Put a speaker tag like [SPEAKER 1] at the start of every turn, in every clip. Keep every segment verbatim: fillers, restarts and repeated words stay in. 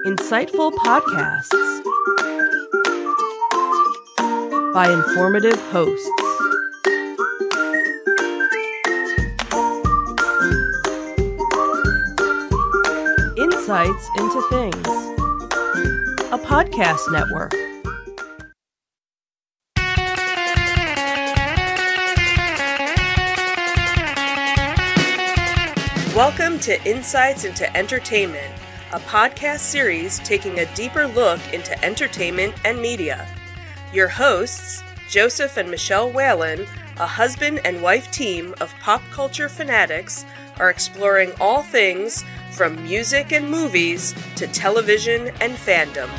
[SPEAKER 1] Insightful podcasts by informative hosts. Insights into Things, a podcast network. Welcome to Insights into Entertainment, a podcast series taking a deeper look into entertainment and media. Your hosts, Joseph and Michelle Whalen, a husband and wife team of pop culture fanatics, are exploring all things from music and movies to television and fandom.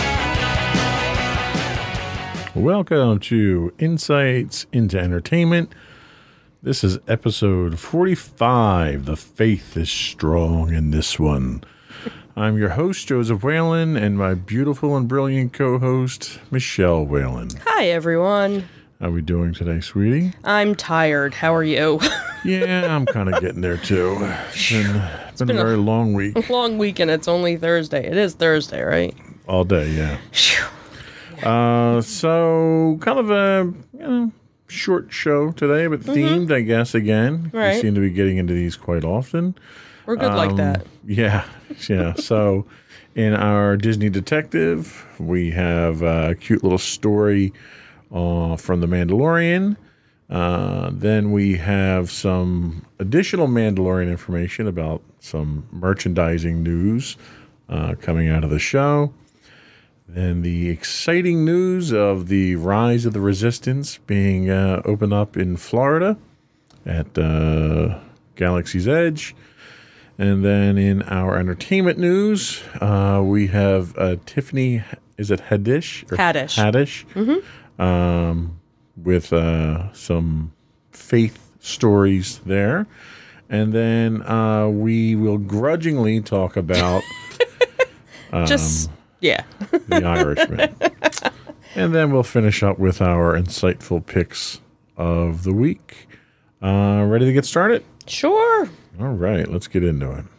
[SPEAKER 2] Welcome to Insights into Entertainment. This is episode forty-five. The faith is strong in this one. I'm your host, Joseph Whalen, and my beautiful and brilliant co-host, Michelle Whalen.
[SPEAKER 1] Hi, everyone.
[SPEAKER 2] How are we doing today, sweetie?
[SPEAKER 1] I'm tired. How are you?
[SPEAKER 2] Yeah, I'm kind of getting there, too. It's been, it's been, been a very a long week.
[SPEAKER 1] Long week, and it's only Thursday. It is Thursday, right?
[SPEAKER 2] All day, yeah. uh, so, kind of a, you know, short show today, but themed, mm-hmm. I guess, again.
[SPEAKER 1] Right.
[SPEAKER 2] We seem to be getting into these quite often.
[SPEAKER 1] We're good um, like that.
[SPEAKER 2] Yeah, yeah. So in our Disney Detective, we have a cute little story uh, from The Mandalorian. Uh, then we have some additional Mandalorian information about some merchandising news uh, coming out of the show. Then the exciting news of the Rise of the Resistance being uh, opened up in Florida at uh, Galaxy's Edge. And then in our entertainment news, uh, we have uh, Tiffany, is it Haddish? Or
[SPEAKER 1] Haddish.
[SPEAKER 2] Haddish.
[SPEAKER 1] Mm-hmm.
[SPEAKER 2] Um, with uh, some faith stories there. And then uh, we will grudgingly talk about...
[SPEAKER 1] um, Just... Yeah.
[SPEAKER 2] The Irishman. And then we'll finish up with our insightful picks of the week. Uh, ready to get started?
[SPEAKER 1] Sure.
[SPEAKER 2] All right, let's get into it.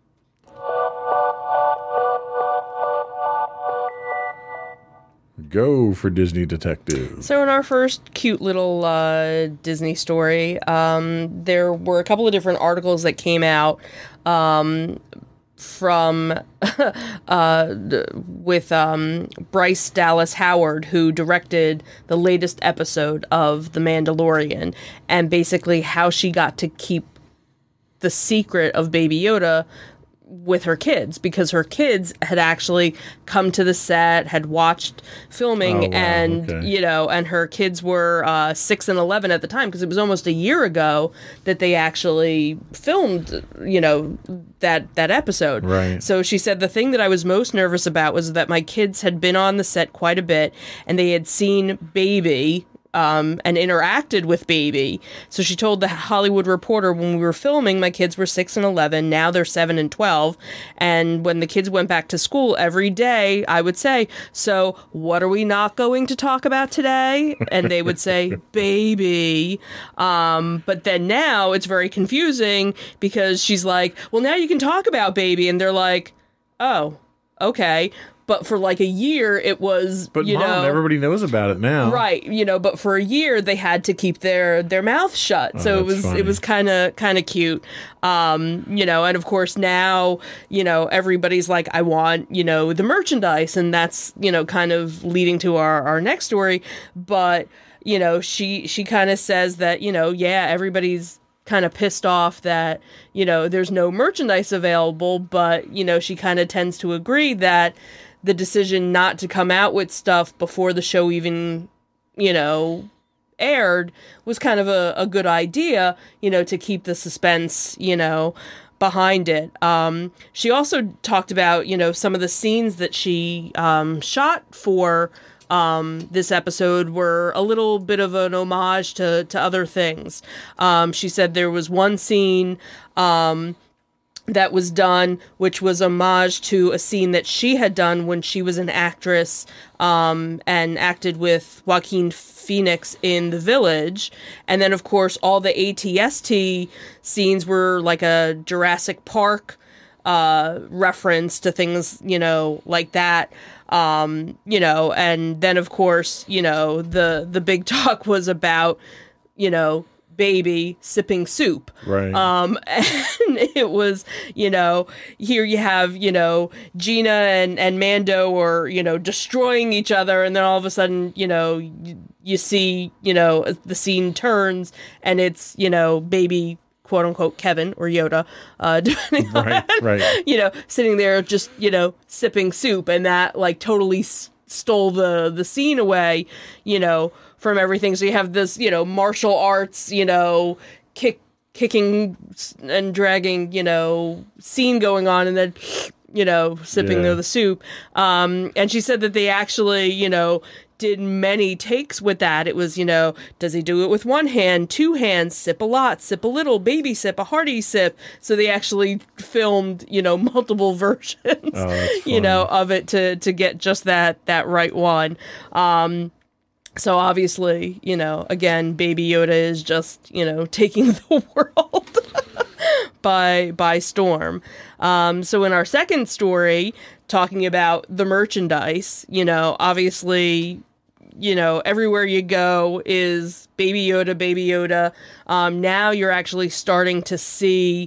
[SPEAKER 2] Go for Disney Detective.
[SPEAKER 1] So in our first cute little uh, Disney story, um, there were a couple of different articles that came out um, from uh, with um, Bryce Dallas Howard, who directed the latest episode of The Mandalorian, and basically how she got to keep the secret of Baby Yoda with her kids, because her kids had actually come to the set, had watched filming,
[SPEAKER 2] oh, wow.
[SPEAKER 1] and,
[SPEAKER 2] okay.
[SPEAKER 1] you know, and her kids were uh, six and eleven at the time, because it was almost a year ago that they actually filmed, you know, that, that episode.
[SPEAKER 2] Right.
[SPEAKER 1] So she said the thing that I was most nervous about was that my kids had been on the set quite a bit, and they had seen Baby, Um, and interacted with Baby. So she told the Hollywood Reporter, when we were filming, my kids were six and eleven. Now they're seven and twelve. And when the kids went back to school, every day I would say, so what are we not going to talk about today? And they would say, Baby. Um, but then now it's very confusing, because she's like, well, now you can talk about Baby. And they're like, oh, okay. But for like a year, it was,
[SPEAKER 2] but
[SPEAKER 1] you
[SPEAKER 2] Mom,
[SPEAKER 1] know...
[SPEAKER 2] everybody knows about it now.
[SPEAKER 1] Right, you know, but for a year, they had to keep their, their mouth shut.
[SPEAKER 2] Oh,
[SPEAKER 1] so it was
[SPEAKER 2] funny.
[SPEAKER 1] it was kind of kind of cute. Um, you know, and of course now, you know, everybody's like, I want, you know, the merchandise. And that's, you know, kind of leading to our, our next story. But, you know, she, she kind of says that, you know, yeah, everybody's kind of pissed off that, you know, there's no merchandise available. But, you know, she kind of tends to agree that the decision not to come out with stuff before the show even, you know, aired was kind of a, a good idea, you know, to keep the suspense, you know, behind it. Um, she also talked about, you know, some of the scenes that she um, shot for um, this episode were a little bit of an homage to, to other things. Um, she said there was one scene um, that was done, which was homage to a scene that she had done when she was an actress um, and acted with Joaquin Phoenix in The Village. And then, of course, all the A T S T scenes were like a Jurassic Park uh, reference to things, you know, like that. Um, you know, and then of course, you know, the the big talk was about, you know, baby sipping soup.
[SPEAKER 2] Right.
[SPEAKER 1] Um, and it was, you know, here you have, you know, Gina and, and Mando are, you know, destroying each other. And then all of a sudden, you know, you, you see, you know, the scene turns and it's, you know, baby quote unquote Kevin or Yoda, uh, depending
[SPEAKER 2] right,
[SPEAKER 1] on,
[SPEAKER 2] right.
[SPEAKER 1] you know, sitting there just, you know, sipping soup, and that like totally s- stole the, the scene away, you know, from everything. So you have this, you know, martial arts, you know, kick, kicking and dragging, you know, scene going on, and then, you know, sipping
[SPEAKER 2] Yeah.
[SPEAKER 1] the soup. Um, and she said that they actually, you know, did many takes with that. It was, you know, does he do it with one hand, two hands, sip a lot, sip a little, baby sip, a hearty sip. So they actually filmed, you know, multiple versions,
[SPEAKER 2] Oh, that's
[SPEAKER 1] you know,
[SPEAKER 2] funny.
[SPEAKER 1] of it to, to get just that, that right one. Um, so obviously, you know, again, Baby Yoda is just, you know, taking the world by, by storm. Um, so in our second story, talking about the merchandise, you know, obviously, you know, everywhere you go is Baby Yoda, Baby Yoda. Um, now you're actually starting to see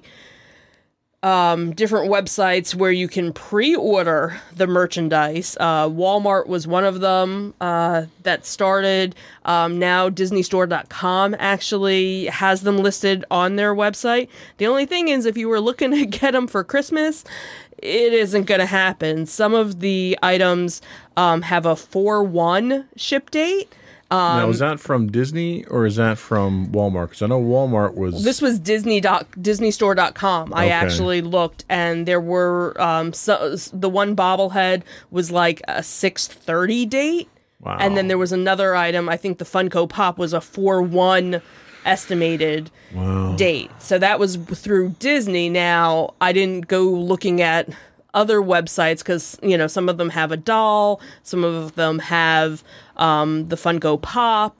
[SPEAKER 1] um, different websites where you can pre-order the merchandise. Uh, Walmart was one of them uh, that started. Um, now Disney Store dot com actually has them listed on their website. The only thing is, if you were looking to get them for Christmas, it isn't going to happen. Some of the items um, have a four one ship date. Um,
[SPEAKER 2] now, is that from Disney or is that from Walmart? Because I know Walmart was.
[SPEAKER 1] This was Disney dot Disney Store dot com. I
[SPEAKER 2] Okay.
[SPEAKER 1] actually looked, and there were um, so, the one bobblehead was like a six thirty date,
[SPEAKER 2] Wow.
[SPEAKER 1] and then there was another item. I think the Funko Pop was a four one estimated
[SPEAKER 2] Wow.
[SPEAKER 1] date. So that was through Disney. Now, I didn't go looking at other websites because, you know, some of them have a doll, some of them have um, the Funko Pop.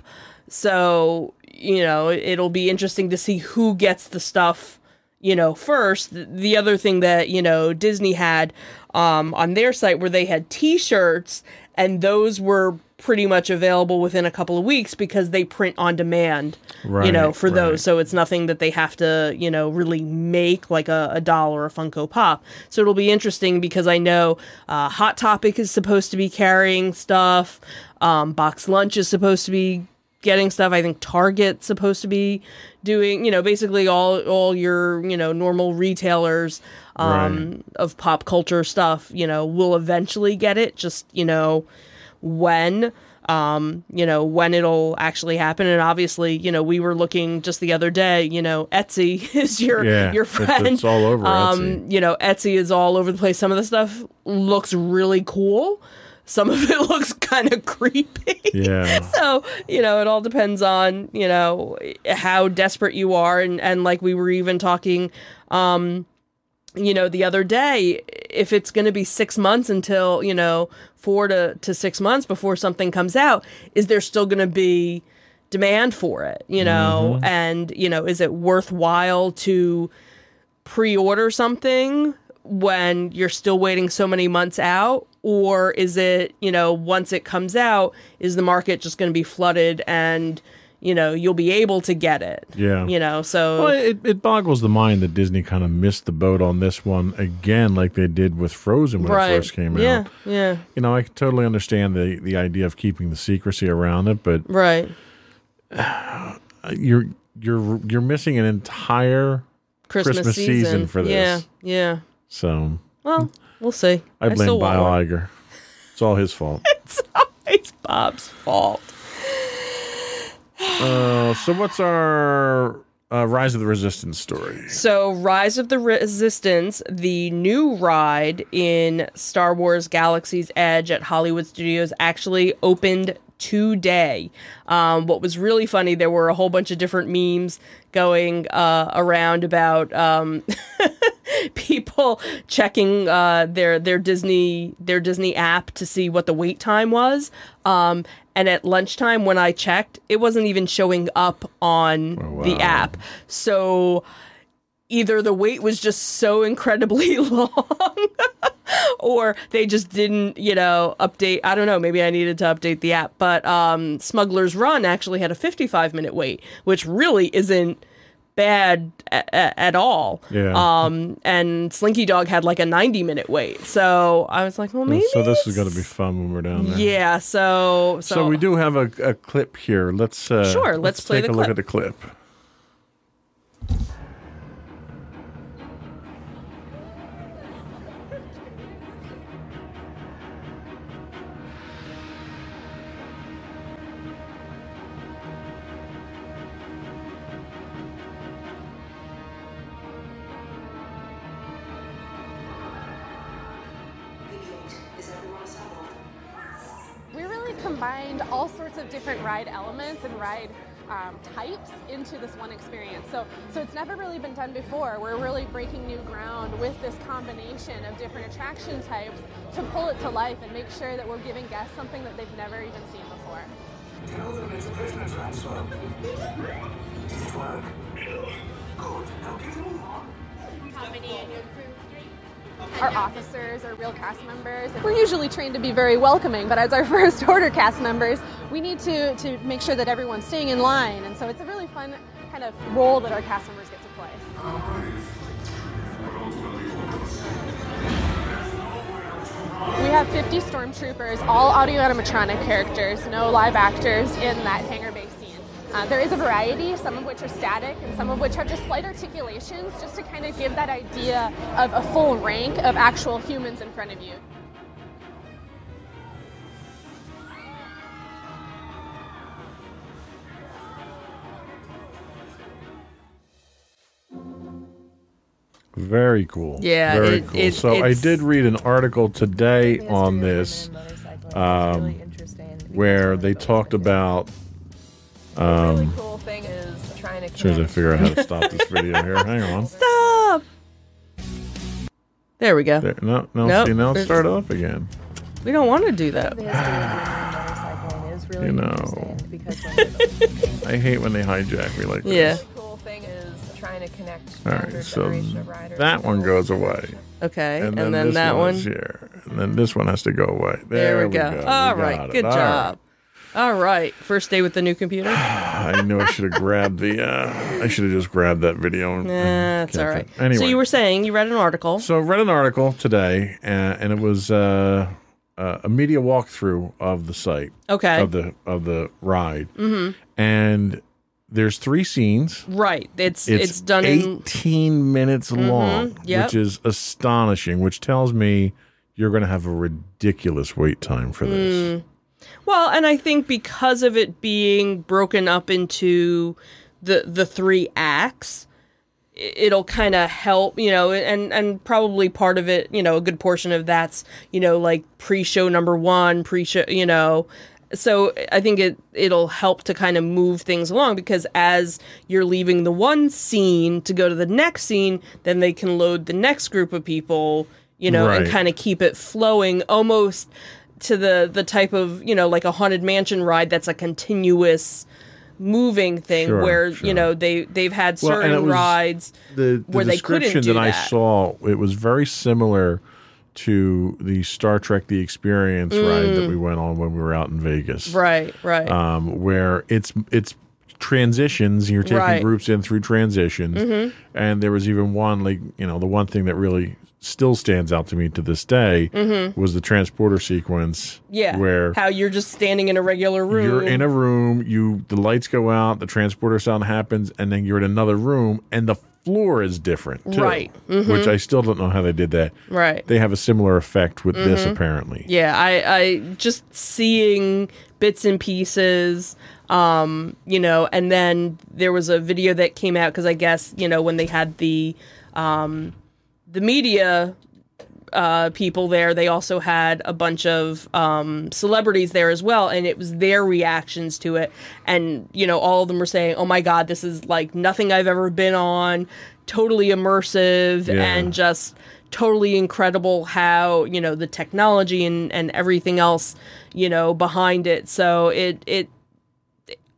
[SPEAKER 1] So, you know, it'll be interesting to see who gets the stuff, you know, first. The other thing that, you know, Disney had um, on their site where they had t-shirts, and those were pretty much available within a couple of weeks because they print on demand, you know,
[SPEAKER 2] Right,
[SPEAKER 1] for those.
[SPEAKER 2] right.
[SPEAKER 1] So it's nothing that they have to, you know, really make like a, a doll or a Funko Pop. So it'll be interesting because I know uh, Hot Topic is supposed to be carrying stuff. Um, Box Lunch is supposed to be getting stuff. I think Target's supposed to be doing, you know, basically all, all your, you know, normal retailers um,
[SPEAKER 2] Right.
[SPEAKER 1] of pop culture stuff, you know, will eventually get it. Just, you know, when, um, you know, when it'll actually happen. And obviously, you know, we were looking just the other day, you know, Etsy is your,
[SPEAKER 2] Yeah,
[SPEAKER 1] your
[SPEAKER 2] it's-
[SPEAKER 1] friend.
[SPEAKER 2] it's all over
[SPEAKER 1] um,
[SPEAKER 2] Etsy.
[SPEAKER 1] You know, Etsy is all over the place. Some of the stuff looks really cool. Some of it looks kind of creepy.
[SPEAKER 2] Yeah.
[SPEAKER 1] So, you know, it all depends on, you know, how desperate you are. And, and like we were even talking, um, you know, the other day, if it's going to be six months until, you know, four to, to six months before something comes out, is there still going to be demand for it, you know?
[SPEAKER 2] Mm-hmm.
[SPEAKER 1] And, you know, is it worthwhile to pre-order something when you're still waiting so many months out? Or is it, you know, once it comes out, is the market just going to be flooded and, you know, you'll be able to get it?
[SPEAKER 2] Yeah.
[SPEAKER 1] You know, so.
[SPEAKER 2] Well, it, it boggles the mind that Disney kind of missed the boat on this one again, like they did with Frozen when
[SPEAKER 1] right.
[SPEAKER 2] it first came
[SPEAKER 1] yeah,
[SPEAKER 2] out.
[SPEAKER 1] Yeah.
[SPEAKER 2] You know, I can totally understand the, the idea of keeping the secrecy around it, but
[SPEAKER 1] Right.
[SPEAKER 2] you're you're you're missing an entire
[SPEAKER 1] Christmas,
[SPEAKER 2] Christmas season.
[SPEAKER 1] season
[SPEAKER 2] for this.
[SPEAKER 1] Yeah, yeah.
[SPEAKER 2] So
[SPEAKER 1] Well, we'll see.
[SPEAKER 2] I blame
[SPEAKER 1] still
[SPEAKER 2] Bob
[SPEAKER 1] want one.
[SPEAKER 2] Iger. It's all his fault.
[SPEAKER 1] It's always Bob's fault.
[SPEAKER 2] uh, so what's our uh, Rise of the Resistance story?
[SPEAKER 1] So, Rise of the Resistance, the new ride in Star Wars Galaxy's Edge at Hollywood Studios, actually opened today. Um, what was really funny, there were a whole bunch of different memes going uh, around about um, people checking uh, their their Disney their Disney app to see what the wait time was. Um, and at lunchtime, when I checked, it wasn't even showing up on
[SPEAKER 2] Oh, wow.
[SPEAKER 1] the app. So either the wait was just so incredibly long or they just didn't, you know, update. I don't know. Maybe I needed to update the app. But um, Smuggler's Run actually had a fifty-five minute wait, which really isn't bad a- a- at all.
[SPEAKER 2] Yeah.
[SPEAKER 1] Um, and Slinky Dog had like a ninety minute wait. So I was like, well, maybe.
[SPEAKER 2] So this is
[SPEAKER 1] it's-
[SPEAKER 2] going to be fun when we're down there.
[SPEAKER 1] Yeah. So, so,
[SPEAKER 2] So we do have a, a clip here. Let's uh,
[SPEAKER 1] Sure, let's play
[SPEAKER 2] take
[SPEAKER 1] the
[SPEAKER 2] a look
[SPEAKER 1] clip.
[SPEAKER 2] at the clip.
[SPEAKER 3] We really combined all sorts of different ride elements and ride um, types into this one experience. So, so it's never really been done before. We're really breaking new ground with this combination of different attraction types to pull it to life and make sure that we're giving guests something that they've never even seen before.
[SPEAKER 4] Tell them it's a prisoner transfer. Did it work? Good. Now get a move on.
[SPEAKER 3] How many in your crew? Our officers are real cast members. We're usually trained to be very welcoming, but as our first order cast members, we need to, to make sure that everyone's staying in line. And so it's a really fun kind of role that our cast members get to play. We have fifty stormtroopers, all audio animatronic characters, no live actors in that hangar bay scene. Uh, there is a variety, some of which are static and some of which have just slight articulations, just to kind of give that idea of a full rank of actual humans in front of you.
[SPEAKER 2] Very cool.
[SPEAKER 1] Yeah,
[SPEAKER 2] Very
[SPEAKER 1] it-
[SPEAKER 2] cool.
[SPEAKER 1] it-
[SPEAKER 2] so I
[SPEAKER 1] it's-
[SPEAKER 2] did read an article today on this um, where they talked about. Um,
[SPEAKER 5] really cool thing is trying to
[SPEAKER 2] as soon as I figure out how to stop this video here, hang on.
[SPEAKER 1] Stop. There we go.
[SPEAKER 2] There, no, no,
[SPEAKER 1] Nope.
[SPEAKER 2] see, now it's
[SPEAKER 1] There's-
[SPEAKER 2] started up again.
[SPEAKER 1] We don't want to do that.
[SPEAKER 5] The history of motorcycling is really
[SPEAKER 2] You know.
[SPEAKER 5] interesting because when
[SPEAKER 2] I hate when they hijack me like this.
[SPEAKER 1] Yeah.
[SPEAKER 5] the cool thing is trying to connect
[SPEAKER 2] All
[SPEAKER 5] younger
[SPEAKER 2] right, so
[SPEAKER 5] generation of riders.
[SPEAKER 2] that one goes away,
[SPEAKER 1] Okay.
[SPEAKER 2] and
[SPEAKER 1] And,
[SPEAKER 2] then,
[SPEAKER 1] then,
[SPEAKER 2] this
[SPEAKER 1] that
[SPEAKER 2] one,
[SPEAKER 1] one.
[SPEAKER 2] is here, and then this one has to go away.
[SPEAKER 1] There,
[SPEAKER 2] There,
[SPEAKER 1] we go.
[SPEAKER 2] We
[SPEAKER 1] All
[SPEAKER 2] got
[SPEAKER 1] right.
[SPEAKER 2] it.
[SPEAKER 1] Good
[SPEAKER 2] All
[SPEAKER 1] job. All right. First day with the new computer.
[SPEAKER 2] I knew I should have grabbed the. Uh, I should have just grabbed that video. And,
[SPEAKER 1] Nah,
[SPEAKER 2] and
[SPEAKER 1] that's all right.
[SPEAKER 2] kept it. Anyway,
[SPEAKER 1] So you were saying you read an article.
[SPEAKER 2] So I read an article today, uh, and it was uh, uh, a media walkthrough of the site
[SPEAKER 1] Okay.
[SPEAKER 2] of the of the ride, mm-hmm. and there's three scenes.
[SPEAKER 1] Right. It's
[SPEAKER 2] It's,
[SPEAKER 1] it's, done in.
[SPEAKER 2] eighteen minutes long,
[SPEAKER 1] yep.
[SPEAKER 2] which is astonishing. Which tells me you're going to have a ridiculous wait time for this.
[SPEAKER 1] Well, and I think because of it being broken up into the the three acts, i- it'll kind of help, you know, and and probably part of it, you know, a good portion of that's, you know, like pre-show number one, pre-show, you know. So I think it it'll help to kind of move things along, because as you're leaving the one scene to go to the next scene, then they can load the next group of people, you know, and
[SPEAKER 2] Right.
[SPEAKER 1] kind of keep it flowing almost to the the type of, you know, like a Haunted Mansion ride that's a continuous moving thing,
[SPEAKER 2] Sure,
[SPEAKER 1] where
[SPEAKER 2] sure.
[SPEAKER 1] you know they they've had
[SPEAKER 2] Well, and
[SPEAKER 1] certain
[SPEAKER 2] it was-
[SPEAKER 1] rides
[SPEAKER 2] The, the
[SPEAKER 1] where they couldn't
[SPEAKER 2] description
[SPEAKER 1] do
[SPEAKER 2] that I
[SPEAKER 1] that.
[SPEAKER 2] saw, it was very similar to the Star Trek The Experience ride that we went on when we were out in Vegas.
[SPEAKER 1] Mm. right right
[SPEAKER 2] Um, where it's it's transitions, you're taking
[SPEAKER 1] Right.
[SPEAKER 2] groups in through transitions.
[SPEAKER 1] Mm-hmm.
[SPEAKER 2] And there was even one, like, you know, the one thing that really still stands out to me to this day was the transporter sequence.
[SPEAKER 1] Mm-hmm. yeah
[SPEAKER 2] Where
[SPEAKER 1] how you're just standing in a regular room.
[SPEAKER 2] you're in a room, you the lights go out, the transporter sound happens, and then you're in another room, and the floor is different too,
[SPEAKER 1] Right. Mm-hmm.
[SPEAKER 2] which I still don't know how they did that.
[SPEAKER 1] Right.
[SPEAKER 2] They have a similar effect with this, apparently.
[SPEAKER 1] Yeah, I, I just seeing bits and pieces, um, you know, and then there was a video that came out because I guess, you know, when they had the um, the media uh, people there, they also had a bunch of um, celebrities there as well, and it was their reactions to it, and you know, all of them were saying, "Oh my God, this is like nothing I've ever been on, totally immersive,
[SPEAKER 2] Yeah.
[SPEAKER 1] and just." Totally incredible how, you know, the technology and, and everything else, you know, behind it. So it, it,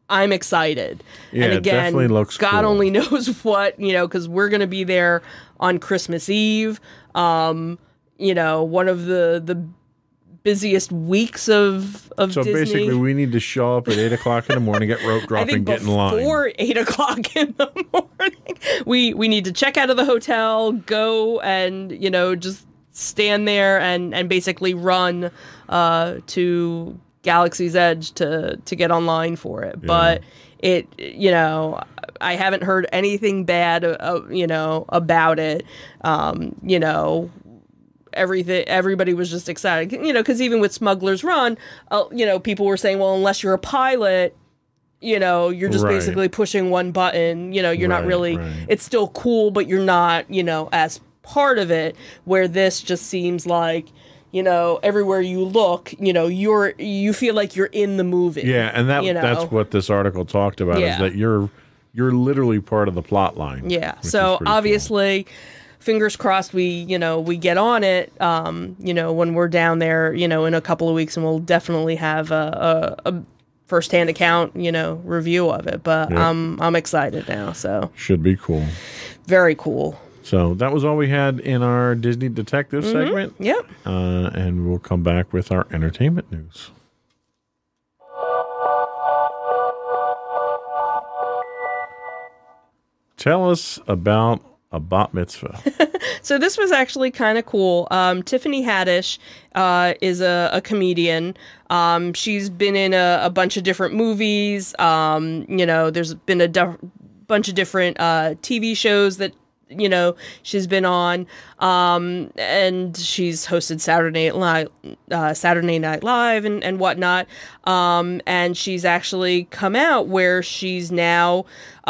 [SPEAKER 1] I'm excited.
[SPEAKER 2] Yeah,
[SPEAKER 1] and
[SPEAKER 2] it
[SPEAKER 1] again,
[SPEAKER 2] definitely looks
[SPEAKER 1] God
[SPEAKER 2] cool.
[SPEAKER 1] only knows what, you know, because we're going to be there on Christmas Eve. Um, you know, one of the the busiest weeks of of
[SPEAKER 2] So
[SPEAKER 1] Disney.
[SPEAKER 2] basically, we need to show up at eight o'clock in the morning, get rope drop,
[SPEAKER 1] I think
[SPEAKER 2] and get in line.
[SPEAKER 1] before eight o'clock in the morning, we we need to check out of the hotel, go and you know just stand there and and basically run uh, to Galaxy's Edge to to get online for it.
[SPEAKER 2] Yeah.
[SPEAKER 1] But it you know I haven't heard anything bad uh, you know about it. Um, you know. Everything, everybody was just excited, you know, because even with Smuggler's Run, uh, you know, people were saying, well, unless you're a pilot, you know, you're just
[SPEAKER 2] Right.
[SPEAKER 1] basically pushing one button, you know, you're not
[SPEAKER 2] Right,
[SPEAKER 1] really,
[SPEAKER 2] right.
[SPEAKER 1] it's still cool, but you're not, you know, as part of it, where this just seems like, you know, everywhere you look, you know, you're, you feel like you're in the movie.
[SPEAKER 2] Yeah, and that
[SPEAKER 1] you know?
[SPEAKER 2] that's what this article talked about
[SPEAKER 1] Yeah.
[SPEAKER 2] is that you're you're literally part of the plot line.
[SPEAKER 1] Yeah.
[SPEAKER 2] which is
[SPEAKER 1] So
[SPEAKER 2] pretty cool.
[SPEAKER 1] obviously, fingers crossed we, you know, we get on it, um, you know, when we're down there, you know, in a couple of weeks, and we'll definitely have a, a, a first-hand account, you know, review of it. But
[SPEAKER 2] Yep.
[SPEAKER 1] I'm I'm excited now. So
[SPEAKER 2] should be cool.
[SPEAKER 1] very cool.
[SPEAKER 2] So that was all we had in our Disney Detective segment.
[SPEAKER 1] Yep.
[SPEAKER 2] Uh, and we'll come back with our entertainment news. Tell us about a bat mitzvah.
[SPEAKER 1] So this was actually kind of cool. Um, Tiffany Haddish uh, is a, a comedian. Um, she's been in a, a bunch of different movies. Um, you know, there's been a def- bunch of different uh, T V shows that, you know, she's been on. Um, and she's hosted Saturday Night Live, uh, Saturday Night Live and, and whatnot. Um, and she's actually come out where she's now,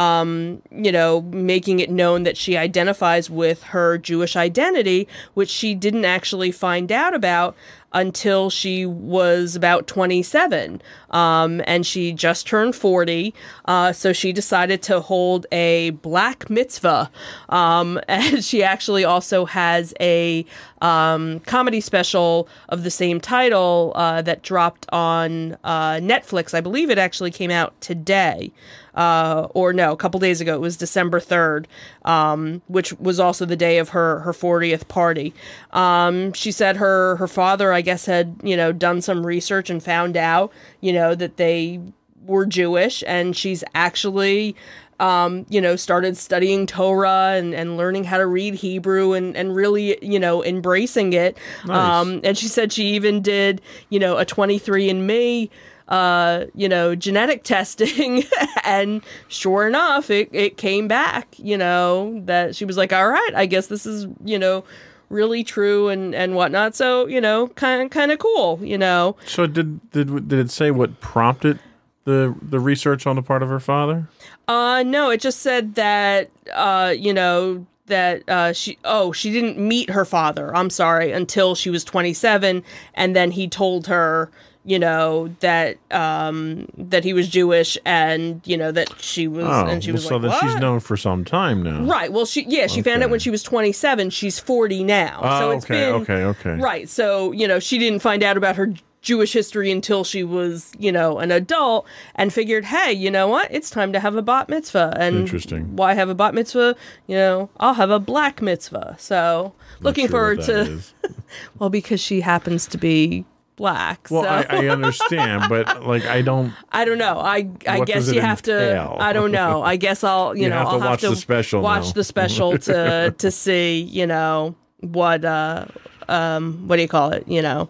[SPEAKER 1] um, you know, making it known that she identifies with her Jewish identity, which she didn't actually find out about until she was about twenty-seven. Um, and she just turned forty. Uh, so she decided to hold a black mitzvah. Um, and she actually also has a um, comedy special of the same title uh, that dropped on uh, Netflix. I believe it actually came out today. Uh, or no, a couple days ago. It was December third, um, which was also the day of her, her fortieth party. Um, she said her, her father, I guess, had, you know, done some research and found out, you know, that they were Jewish, and she's actually, um, you know, started studying Torah and, and learning how to read Hebrew and, and really, you know, embracing it.
[SPEAKER 2] Nice.
[SPEAKER 1] Um, and she said she even did, you know, a twenty-three and me, uh, you know, genetic testing, and sure enough, it, it came back, you know, that she was like, all right, I guess this is, you know, really true and, and whatnot. So, you know, kind of, kind of cool, you know.
[SPEAKER 2] So did did did it say what prompted the the research on the part of her father?
[SPEAKER 1] Uh, no, it just said that, uh, you know, that uh, she, oh, she didn't meet her father, I'm sorry, until she was twenty-seven, and then he told her, you know, that um, that he was Jewish, and, you know, that she was,
[SPEAKER 2] Oh,
[SPEAKER 1] and she
[SPEAKER 2] well,
[SPEAKER 1] was
[SPEAKER 2] so
[SPEAKER 1] like,
[SPEAKER 2] then
[SPEAKER 1] what?
[SPEAKER 2] she's known for some time now.
[SPEAKER 1] Right, well, she, yeah, she found
[SPEAKER 2] Okay.
[SPEAKER 1] out when she was twenty-seven, she's forty now,
[SPEAKER 2] Oh,
[SPEAKER 1] so it's
[SPEAKER 2] okay,
[SPEAKER 1] been,
[SPEAKER 2] okay, okay.
[SPEAKER 1] right, so, you know, she didn't find out about her Jewish history until she was, you know, an adult, and figured, hey, you know what? It's time to have a bat mitzvah. And
[SPEAKER 2] Interesting.
[SPEAKER 1] why have a bat mitzvah? You know, I'll have a black mitzvah. So
[SPEAKER 2] Not
[SPEAKER 1] looking
[SPEAKER 2] sure
[SPEAKER 1] forward
[SPEAKER 2] what that
[SPEAKER 1] to,
[SPEAKER 2] is.
[SPEAKER 1] well, because she happens to be black.
[SPEAKER 2] Well,
[SPEAKER 1] so
[SPEAKER 2] I, I understand, but like I don't.
[SPEAKER 1] I don't know. I I
[SPEAKER 2] What
[SPEAKER 1] guess
[SPEAKER 2] does it
[SPEAKER 1] you have
[SPEAKER 2] entail?
[SPEAKER 1] to. I don't know. I guess I'll you,
[SPEAKER 2] You
[SPEAKER 1] know
[SPEAKER 2] have to
[SPEAKER 1] I'll
[SPEAKER 2] watch
[SPEAKER 1] have to
[SPEAKER 2] the special
[SPEAKER 1] watch
[SPEAKER 2] now.
[SPEAKER 1] the special to to see you know what uh um what do you call it you know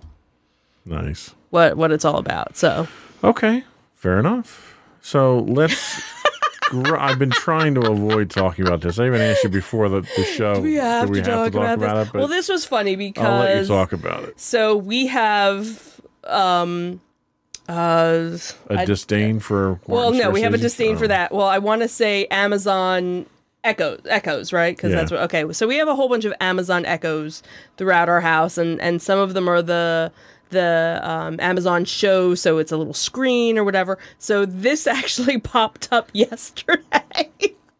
[SPEAKER 2] Nice.
[SPEAKER 1] what what it's all about. So
[SPEAKER 2] Okay, fair enough. So let's. gr- I've been trying to avoid talking about this. I even asked you before the, the show.
[SPEAKER 1] we have,
[SPEAKER 2] do we
[SPEAKER 1] to,
[SPEAKER 2] have
[SPEAKER 1] talk
[SPEAKER 2] to talk
[SPEAKER 1] about,
[SPEAKER 2] about,
[SPEAKER 1] this.
[SPEAKER 2] it? But
[SPEAKER 1] Well, this was funny because
[SPEAKER 2] I'll let you talk about it.
[SPEAKER 1] so we have um uh
[SPEAKER 2] A
[SPEAKER 1] I-
[SPEAKER 2] disdain for.
[SPEAKER 1] well
[SPEAKER 2] Martin
[SPEAKER 1] no we have a
[SPEAKER 2] Scorsese?
[SPEAKER 1] disdain
[SPEAKER 2] Oh.
[SPEAKER 1] for that. Well, I want to say Amazon Echo Echoes, right? Because
[SPEAKER 2] Yeah.
[SPEAKER 1] that's what. Okay, so we have a whole bunch of Amazon Echoes throughout our house, and and some of them are the the um, Amazon show, so it's a little screen or whatever. So this actually popped up yesterday.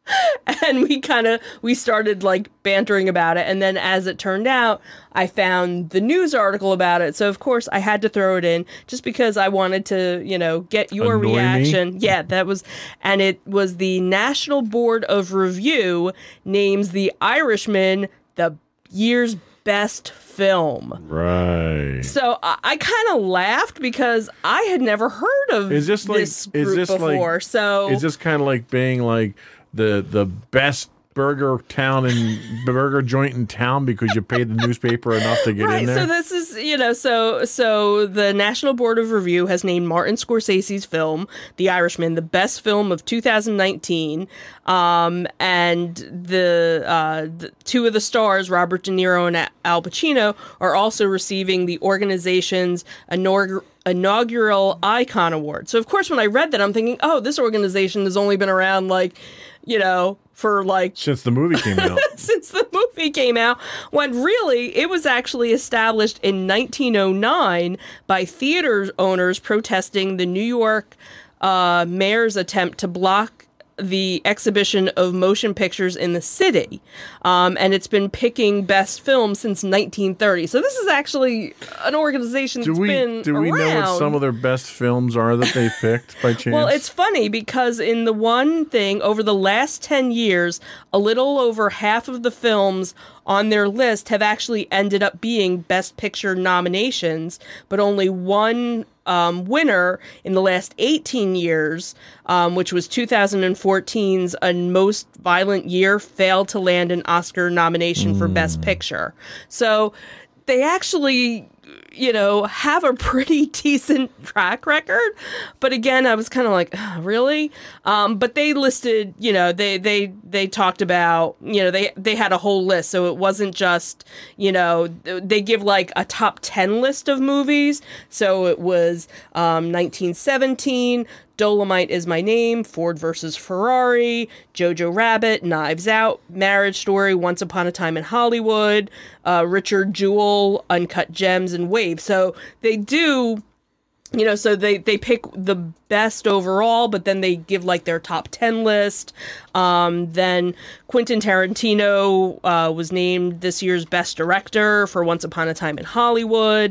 [SPEAKER 1] And we kind of, we started like bantering about it. And then as it turned out, I found the news article about it. So of course I had to throw it in just because I wanted to, you know, get your
[SPEAKER 2] Annoy me?
[SPEAKER 1] reaction. Yeah, that was, and it was the National Board of Review names The Irishman the year's best film.
[SPEAKER 2] Right.
[SPEAKER 1] So I, I kind of laughed because I had never heard of
[SPEAKER 2] Is this like
[SPEAKER 1] this
[SPEAKER 2] is
[SPEAKER 1] group
[SPEAKER 2] this
[SPEAKER 1] before.
[SPEAKER 2] like
[SPEAKER 1] so
[SPEAKER 2] is this kind of like being like the the best burger town and burger joint in town because you paid the newspaper enough to get
[SPEAKER 1] right,
[SPEAKER 2] in there?
[SPEAKER 1] so this is, you know, so so the National Board of Review has named Martin Scorsese's film, The Irishman, the best film of two thousand nineteen. Um, and the, uh, the two of the stars, Robert De Niro and Al Pacino, are also receiving the organization's inaugural inaugural Icon Award. So, of course, when I read that, I'm thinking, oh, this organization has only been around, like, you know, for like
[SPEAKER 2] Since the movie came out.
[SPEAKER 1] since the movie came out, when really it was actually established in nineteen oh nine by theater owners protesting the New York uh, mayor's attempt to block the exhibition of motion pictures in the city. Um, and it's been picking best films since nineteen thirty. So this is actually an organization that's
[SPEAKER 2] Do we
[SPEAKER 1] been
[SPEAKER 2] do we
[SPEAKER 1] around.
[SPEAKER 2] know what some of their best films are that they picked by chance?
[SPEAKER 1] Well, it's funny because in the one thing, over the last ten years, a little over half of the films on their list have actually ended up being Best Picture nominations, but only one um, winner in the last eighteen years, um, which was two thousand fourteen's A Most Violent Year, failed to land an Oscar nomination mm. for Best Picture. So they actually, you know, have a pretty decent track record. But again, I was kind of like, oh, really? Um, but they listed, you know, they, they, they talked about, you know, they, they had a whole list. So it wasn't just, you know, they give like a top ten list of movies. So it was um, nineteen seventeen, Dolomite Is My Name, Ford versus Ferrari, Jojo Rabbit, Knives Out, Marriage Story, Once Upon a Time in Hollywood, uh, Richard Jewell, Uncut Gems, and Wave. So they do, you know, so they, they pick the best overall, but then they give like their top ten list. Um, then Quentin Tarantino uh, was named this year's best director for Once Upon a Time in Hollywood.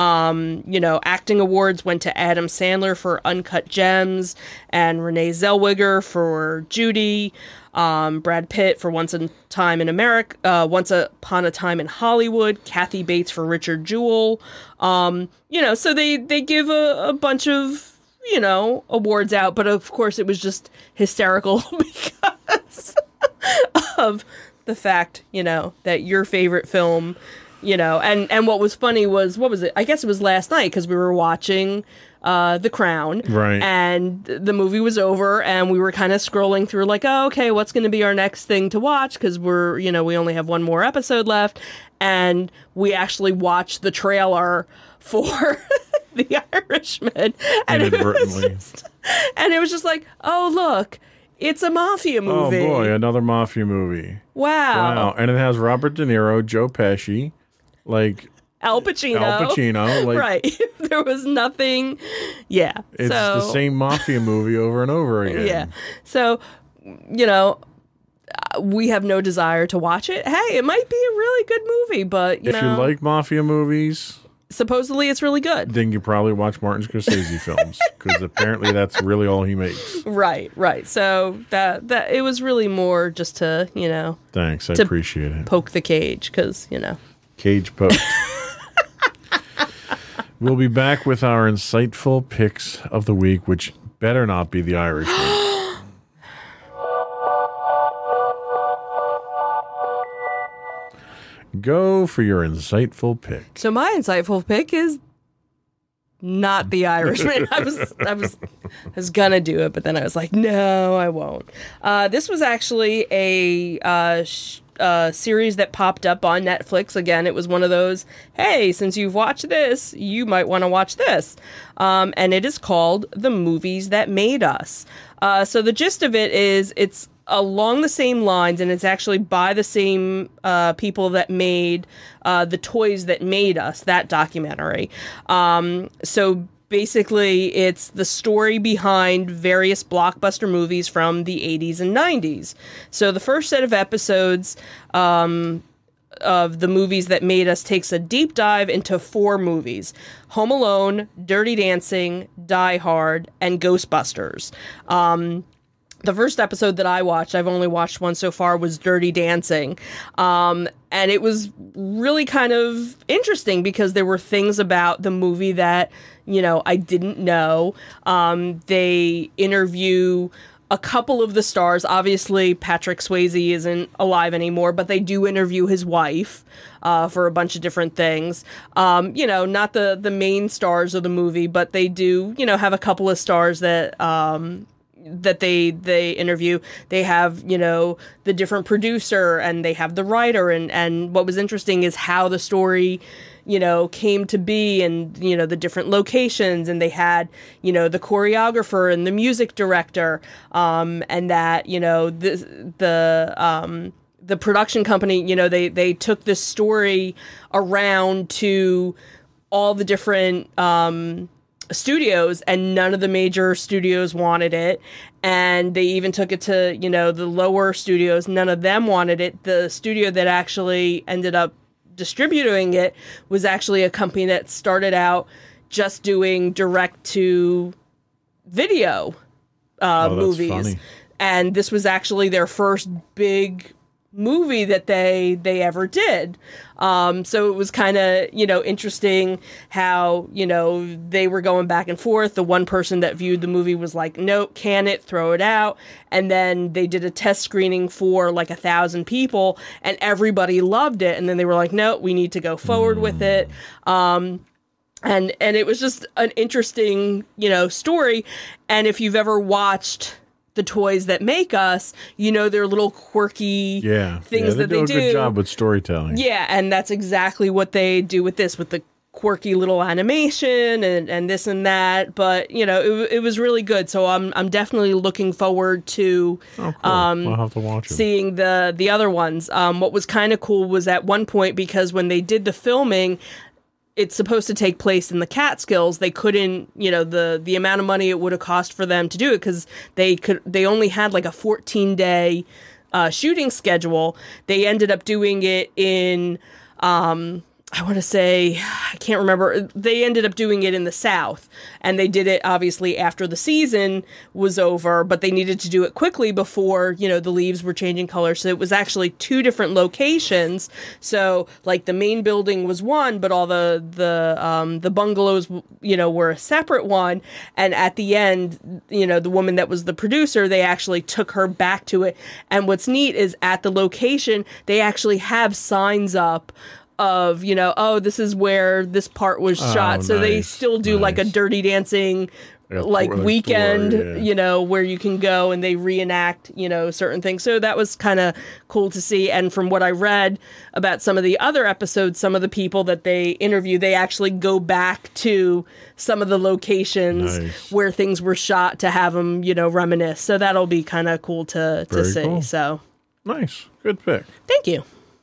[SPEAKER 1] Um, you know, acting awards went to Adam Sandler for Uncut Gems and Renee Zellweger for Judy. Um, Brad Pitt for Once a Time in America, uh, Once Upon a Time in Hollywood, Kathy Bates for Richard Jewell. Um, you know, so they, they give a, a bunch of, you know, awards out, but of course it was just hysterical because of the fact, you know, that your favorite film, you know, and, and what was funny was, what was it? I guess it was last night because we were watching uh, The Crown.
[SPEAKER 2] Right.
[SPEAKER 1] And the movie was over and we were kind of scrolling through like, oh, okay, what's going to be our next thing to watch? Because we're, you know, we only have one more episode left. And we actually watched the trailer for The Irishman. And it was just, and it was just like, oh, look, it's a mafia movie.
[SPEAKER 2] Oh, boy, another mafia movie.
[SPEAKER 1] Wow.
[SPEAKER 2] Wow. And it has Robert De Niro, Joe Pesci, like...
[SPEAKER 1] Al Pacino.
[SPEAKER 2] Al Pacino. Like,
[SPEAKER 1] right. There was nothing. Yeah.
[SPEAKER 2] It's
[SPEAKER 1] so,
[SPEAKER 2] the same mafia movie over and over again.
[SPEAKER 1] Yeah. So, you know, we have no desire to watch it. Hey, it might be a really good movie, but, you
[SPEAKER 2] if
[SPEAKER 1] know.
[SPEAKER 2] you like mafia movies...
[SPEAKER 1] Supposedly it's really good.
[SPEAKER 2] Then you probably watch Martin Scorsese films, because apparently that's really all he makes.
[SPEAKER 1] Right, right. So that that it was really more just to, you know.
[SPEAKER 2] Thanks, I
[SPEAKER 1] to
[SPEAKER 2] appreciate it.
[SPEAKER 1] Poke the cage, because, you know.
[SPEAKER 2] Cage poked. We'll be back with our insightful picks of the week, which better not be The Irishman. Go for your insightful pick.
[SPEAKER 1] So my insightful pick is not The Irishman. I was I was I was gonna do it, but then I was like, no, I won't. Uh, this was actually a uh, sh- uh, series that popped up on Netflix. Again, it was one of those, hey, since you've watched this, you might want to watch this. Um, and it is called The Movies That Made Us. Uh, so the gist of it is it's along the same lines, and it's actually by the same uh, people that made uh, The Toys That Made Us, that documentary. Um, so basically, it's the story behind various blockbuster movies from the eighties and nineties. So the first set of episodes um, of the movies that made us takes a deep dive into four movies: Home Alone, Dirty Dancing, Die Hard, and Ghostbusters. Um, the first episode that I watched, I've only watched one so far, was Dirty Dancing. Um, and it was really kind of interesting because there were things about the movie that, you know, I didn't know. Um, they interview a couple of the stars. Obviously, Patrick Swayze isn't alive anymore, but they do interview his wife uh, for a bunch of different things. Um, you know, not the, the main stars of the movie, but they do, you know, have a couple of stars that... Um, that they they interview. They have, you know, the different producer, and they have the writer, and and what was interesting is how the story, you know, came to be, and, you know, the different locations, and they had, you know, the choreographer and the music director, um and that, you know, the the um the production company, you know, they they took this story around to all the different um studios, and none of the major studios wanted it. And they even took it to, you know, the lower studios. None of them wanted it. The studio that actually ended up distributing it was actually a company that started out just doing direct to video uh,
[SPEAKER 2] oh,
[SPEAKER 1] movies.
[SPEAKER 2] Funny.
[SPEAKER 1] And this was actually their first big movie that they they ever did. Um, so it was kind of, you know, interesting how, you know, they were going back and forth. The one person that viewed the movie was like, nope, can it, throw it out. And then they did a test screening for like a thousand people, and everybody loved it. And then they were like, no, we need to go forward mm. with it. Um, and and it was just an interesting, you know, story. And if you've ever watched The Toys That Make Us, you know, they're little quirky
[SPEAKER 2] yeah.
[SPEAKER 1] things
[SPEAKER 2] yeah, they
[SPEAKER 1] that
[SPEAKER 2] do
[SPEAKER 1] they
[SPEAKER 2] a
[SPEAKER 1] do.
[SPEAKER 2] Good job with storytelling.
[SPEAKER 1] Yeah, and that's exactly what they do with this, with the quirky little animation and, and this and that. But, you know, it, it was really good. So I'm I'm definitely looking forward to
[SPEAKER 2] oh, cool.
[SPEAKER 1] um,
[SPEAKER 2] I'll have to watch it.
[SPEAKER 1] seeing the the other ones. Um, what was kind of cool was at one point, because when they did the filming, it's supposed to take place in the Catskills. They couldn't, you know, the the amount of money it would have cost for them to do it, because they could they only had like a fourteen day uh, shooting schedule. They ended up doing it in um, I want to say, I can't remember. They ended up doing it in the South, and they did it obviously after the season was over, but they needed to do it quickly before, you know, the leaves were changing color. So it was actually two different locations. So like the main building was one, but all the, the, um, the bungalows, you know, were a separate one. And at the end, you know, the woman that was the producer, they actually took her back to it. And what's neat is at the location, they actually have signs up of, you know, oh, this is where this part was
[SPEAKER 2] Oh,
[SPEAKER 1] shot. So they
[SPEAKER 2] nice,
[SPEAKER 1] still do like a
[SPEAKER 2] nice.
[SPEAKER 1] Dirty Dancing
[SPEAKER 2] Like a
[SPEAKER 1] like
[SPEAKER 2] tour- like
[SPEAKER 1] weekend,
[SPEAKER 2] tour, yeah.
[SPEAKER 1] you know, where you can go and they reenact, you know, certain things. So that was kind of cool to see. And from what I read about some of the other episodes, some of the people that they interview, they actually go back to some of the locations
[SPEAKER 2] Nice.
[SPEAKER 1] where things were shot to have them, you know, reminisce. So that'll be kind of cool to, to
[SPEAKER 2] Very
[SPEAKER 1] see.
[SPEAKER 2] cool.
[SPEAKER 1] So
[SPEAKER 2] Nice. Good pick.
[SPEAKER 1] thank you.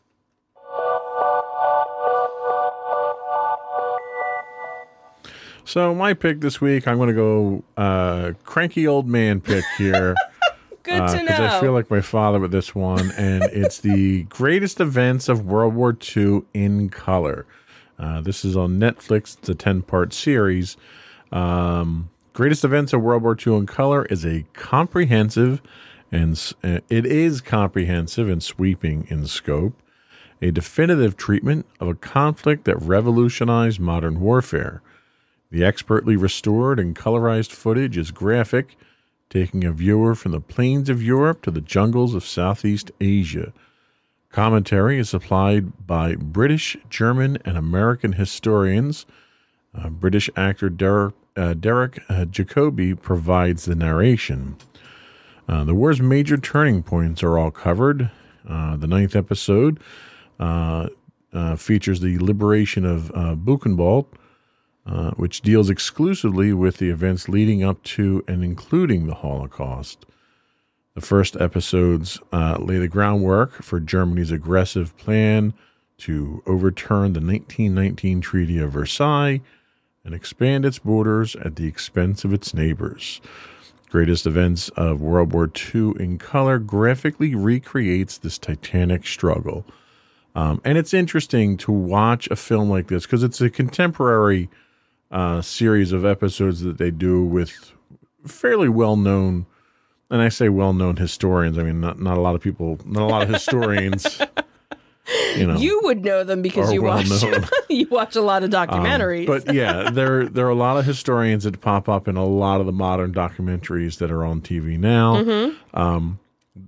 [SPEAKER 2] So my pick this week, I'm going to go uh, cranky old man pick here.
[SPEAKER 1] Good to know.
[SPEAKER 2] Because I feel like my father with this one, and it's the greatest events of World War Two in color. Uh, this is on Netflix. It's a ten-part series. Um, greatest events of World War Two in color is a comprehensive, and s- uh, it is comprehensive and sweeping in scope, a definitive treatment of a conflict that revolutionized modern warfare. The expertly restored and colorized footage is graphic, taking a viewer from the plains of Europe to the jungles of Southeast Asia. Commentary is supplied by British, German, and American historians. Uh, British actor Derek, uh, Derek uh, Jacobi provides the narration. Uh, the war's major turning points are all covered. Uh, the ninth episode uh, uh, features the liberation of uh, Buchenwald, Uh, which deals exclusively with the events leading up to and including the Holocaust. The first episodes uh, lay the groundwork for Germany's aggressive plan to overturn the nineteen nineteen Treaty of Versailles and expand its borders at the expense of its neighbors. Greatest Events of World War Two in color graphically recreates this titanic struggle. Um, and it's interesting to watch a film like this because it's a contemporary uh, series of episodes that they do with fairly well-known, and I say well-known historians. I mean, not not a lot of people, not a lot of historians. You know,
[SPEAKER 1] You would know them because
[SPEAKER 2] are
[SPEAKER 1] you watch
[SPEAKER 2] well-known.
[SPEAKER 1] you watch a lot of documentaries.
[SPEAKER 2] Um, but yeah, there there are a lot of historians that pop up in a lot of the modern documentaries that are on T V now.
[SPEAKER 1] Mm-hmm.
[SPEAKER 2] Um,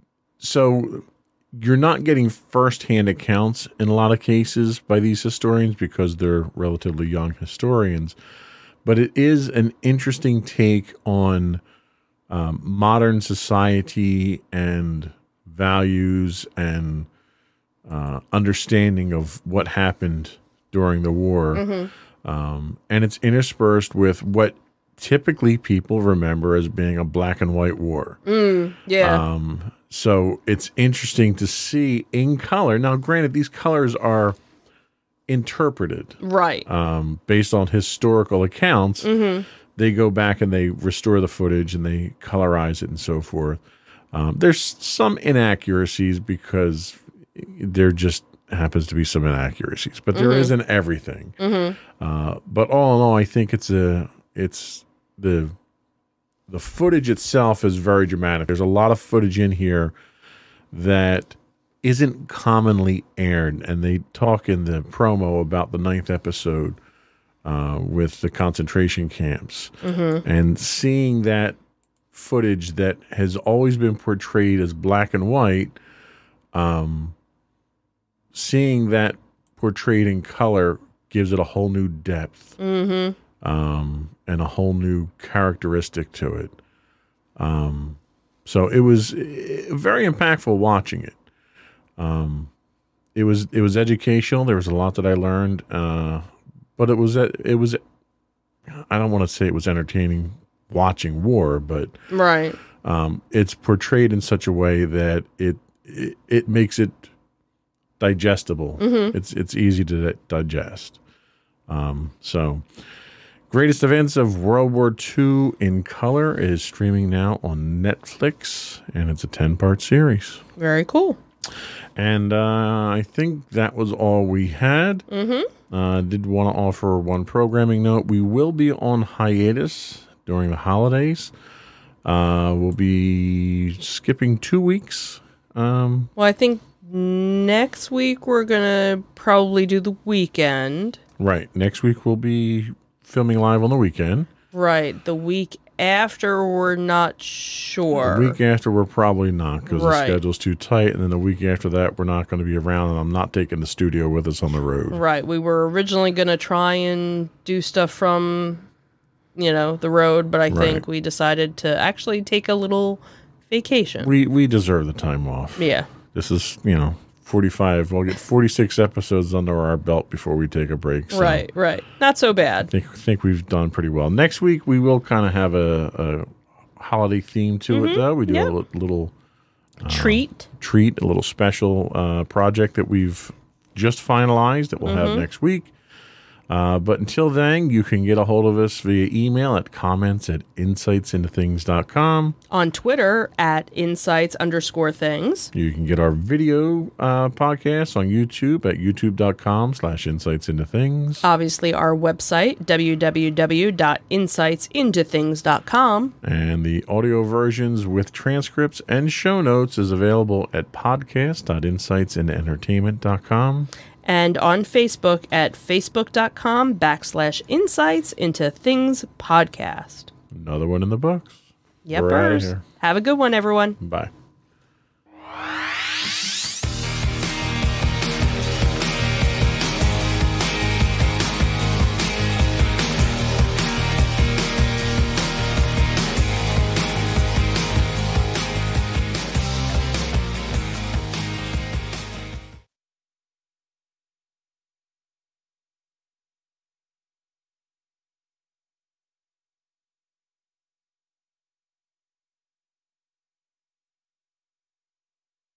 [SPEAKER 2] so you're not getting firsthand accounts in a lot of cases by these historians because they're relatively young historians. But it is an interesting take on um, modern society and values and uh, understanding of what happened during the war.
[SPEAKER 1] Mm-hmm.
[SPEAKER 2] Um, and it's interspersed with what typically people remember as being a black and white war.
[SPEAKER 1] Mm, yeah.
[SPEAKER 2] Um, so it's interesting to see in color. Now, granted, these colors are interpreted
[SPEAKER 1] right.
[SPEAKER 2] um, based on historical accounts.
[SPEAKER 1] Mm-hmm.
[SPEAKER 2] They go back and they restore the footage and they colorize it and so forth. Um, there's some inaccuracies because there just happens to be some inaccuracies, but there
[SPEAKER 1] Mm-hmm.
[SPEAKER 2] isn't everything.
[SPEAKER 1] Mm-hmm.
[SPEAKER 2] Uh, but all in all, I think it's a it's the the footage itself is very dramatic. There's a lot of footage in here that isn't commonly aired, and they talk in the promo about the ninth episode uh, with the concentration camps,
[SPEAKER 1] Mm-hmm.
[SPEAKER 2] and seeing that footage that has always been portrayed as black and white, um, seeing that portrayed in color gives it a whole new depth.
[SPEAKER 1] Mm-hmm.
[SPEAKER 2] Um, and a whole new characteristic to it. Um, so it was uh, very impactful watching it. Um, it was it was educational. There was a lot that I learned, uh, but it was it was. I don't want to say it was entertaining watching war, but
[SPEAKER 1] Right.
[SPEAKER 2] um, it's portrayed in such a way that it it, it makes it digestible.
[SPEAKER 1] Mm-hmm.
[SPEAKER 2] It's it's easy to di- digest. Um, so. Greatest Events of World War Two in color is streaming now on Netflix, and it's a ten-part series.
[SPEAKER 1] Very cool.
[SPEAKER 2] And uh, I think that was all we had.
[SPEAKER 1] Mm-hmm.
[SPEAKER 2] Uh, did want to offer one programming note. We will be on hiatus during the holidays. Uh, we'll be skipping two weeks. Um,
[SPEAKER 1] Well, I think next week we're going to probably do the weekend.
[SPEAKER 2] right. Next week we'll be filming live on the weekend.
[SPEAKER 1] Right. The week after, we're not sure.
[SPEAKER 2] The week after, we're probably not because
[SPEAKER 1] Right.
[SPEAKER 2] the schedule's too tight. And then the week after that, we're not going to be around, and I'm not taking the studio with us on the road.
[SPEAKER 1] Right. We were originally going to try and do stuff from, you know, the road, but I think
[SPEAKER 2] Right.
[SPEAKER 1] we decided to actually take a little vacation.
[SPEAKER 2] We we deserve the time off.
[SPEAKER 1] yeah.
[SPEAKER 2] This is, you know, forty-five. We'll get forty-six episodes under our belt before we take a break. So
[SPEAKER 1] Right. Right. Not so bad.
[SPEAKER 2] I think, think we've done pretty well. Next week, we will kind of have a, a holiday theme to it, though. We do
[SPEAKER 1] Yep.
[SPEAKER 2] a li- little
[SPEAKER 1] Treat.
[SPEAKER 2] treat, a little special uh, project that we've just finalized that we'll have next week. Uh, but until then, you can get a hold of us via email at comments at insights into things dot com.
[SPEAKER 1] On Twitter at insights underscore things.
[SPEAKER 2] You can get our video uh, podcast on YouTube at youtube dot com slash insights into things.
[SPEAKER 1] Obviously, our website, w w w dot insights into things dot com.
[SPEAKER 2] And the audio versions with transcripts and show notes is available at podcast dot insights into entertainment dot com.
[SPEAKER 1] And on Facebook at facebook dot com backslash insights into things podcast.
[SPEAKER 2] Another one in the books.
[SPEAKER 1] Yep.
[SPEAKER 2] We're outta here.
[SPEAKER 1] Have a good one, everyone.
[SPEAKER 2] Bye.